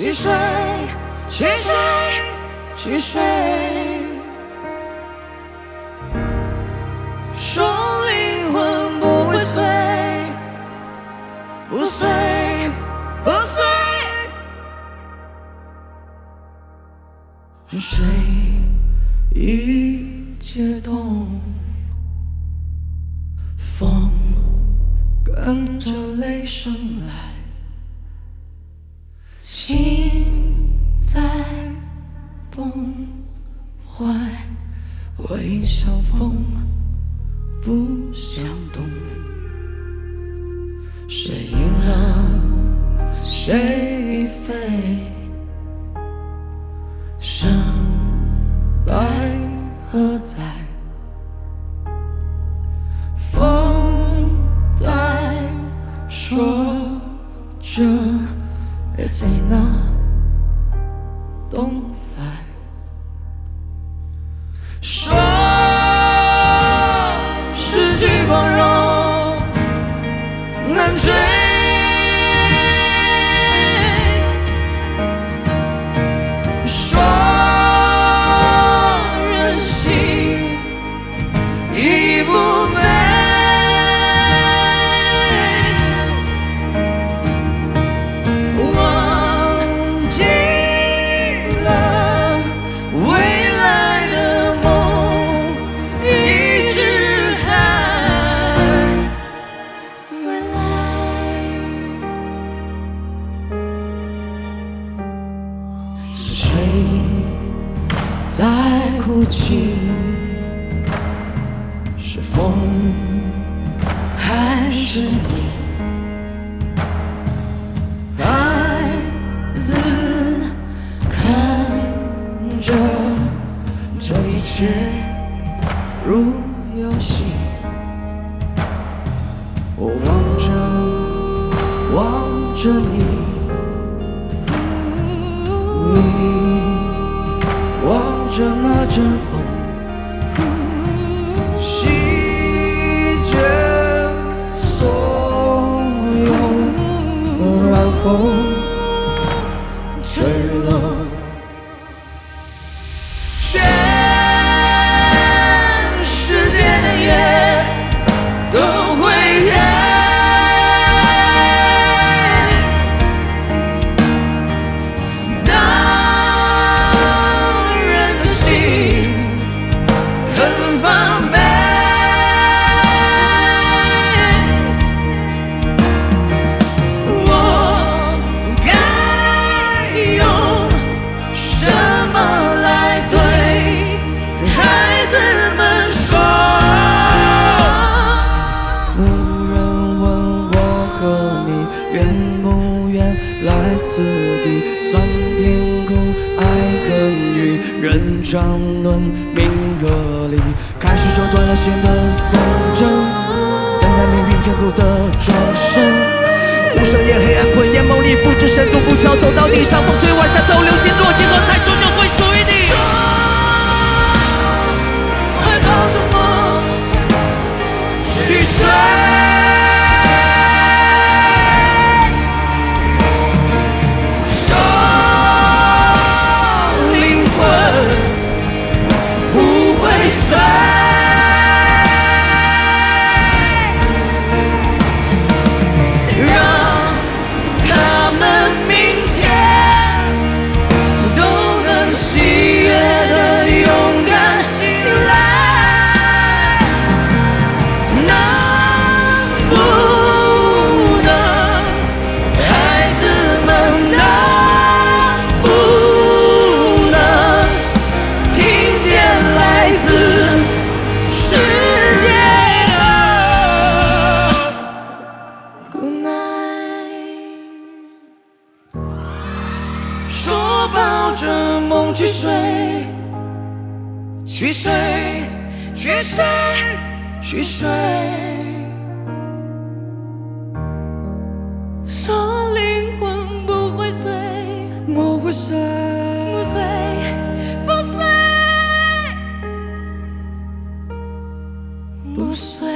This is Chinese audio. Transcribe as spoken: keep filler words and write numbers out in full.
去睡，去睡，去睡。说灵魂不会碎，不碎，不碎。谁一解冻，风跟着雷声来，心在崩坏，我迎向风，不想动。谁赢了，谁飞？胜败何在？风在说着 It's enough, don't fight。 说失去光荣难追，说人心已不美，忘记了未来的梦一直还未来。是谁在哭泣？是风还是你？孩子看着这一切如游戏，我望着望着你，你望着那阵风，席卷所有，然后坠落。全世界的夜都会黑，当人的心很发霉，我该用什么来对孩子们说？无人问我和你愿不愿来此地，酸甜苦爱恨与人争论名和利，开始这断了线的风筝，等待命运眷顾的转身。无声夜黑暗困眼梦里，不知深度不巧走到地上，风吹完山头，流星落地后，才终究会属于你。怀抱着梦去睡，说灵魂不会碎，让他们明天都能喜悦的勇敢醒来。能不能孩子们能不能听见来自世界的 Good night？ 说抱着梦去睡，去睡，去睡，去睡。说灵魂不会碎，不会碎，不碎，不碎，不碎。